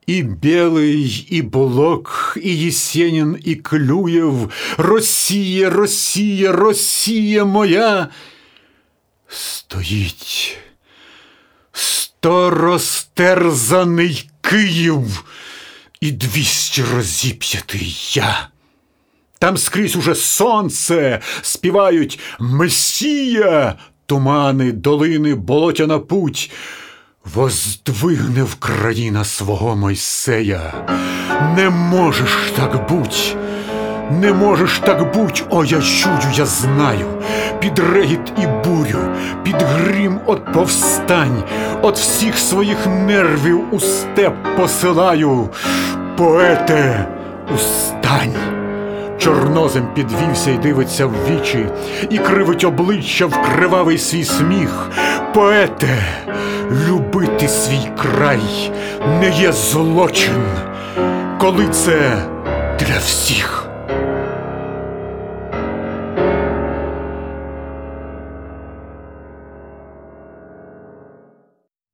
И Белый, и Блок, и Есенин, и Клюев, Россия, Россия, Россия моя, стоїть 100 розтерзаний Київ і 200 розіп'ятий я. Там скрізь уже сонце, співають «Месія», тумани, долини, болотяна путь. Воздвигне Вкраїна свого Мойсея. Не можеш так буть, не можеш так буть, о, я чую, я знаю, під регіт і бурю, під грім от повстань, от всіх своїх нервів у степ посилаю. Поете, устань! Чорнозем підвівся й дивиться в вічі, і кривить обличчя в кривавий свій сміх. Поете, любити свій край не є злочин, коли це для всіх.